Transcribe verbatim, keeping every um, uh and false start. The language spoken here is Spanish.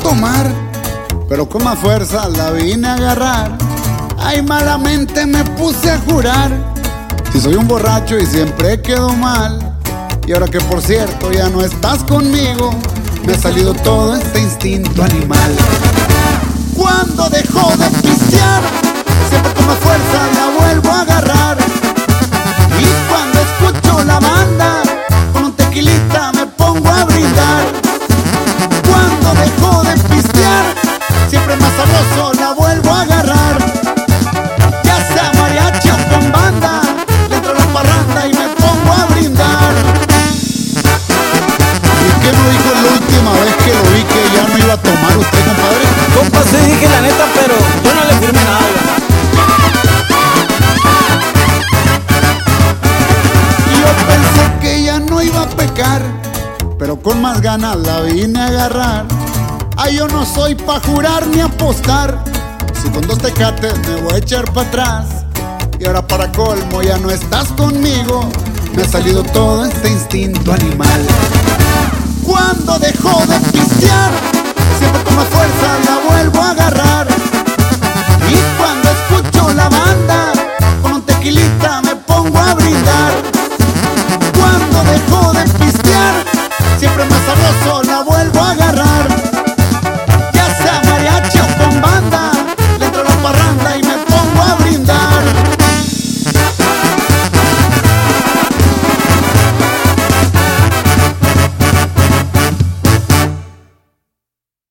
tomar, pero con más fuerza la vine a agarrar. Ay, malamente me puse a jurar, si soy un borracho y siempre quedo mal. Y ahora que por cierto ya no estás conmigo, me ha salido todo este instinto animal. Cuando dejo de pistear, siempre con más fuerza la vuelvo a agarrar. Y cuando escucho la banda, con un tequilita me pongo a brindar. Cuando dejo de pistear, siempre más sabroso la vuelvo a agarrar. Ya sea mariachi o con banda, le entro a la parranda y me pongo a brindar. ¿Y qué no dijo la última vez que lo vi que ya no iba a tomar usted, compadre? Compa, sí dije la neta, pero yo no le firmé nada. Yo pensé que ya no iba a pecar, pero con más ganas la vine a agarrar. Ay, yo no soy pa' jurar ni apostar, si con dos tecates me voy a echar pa' atrás. Y ahora para colmo ya no estás conmigo, me ha salido todo este instinto animal. Cuando dejo de pistear, siempre con más fuerza la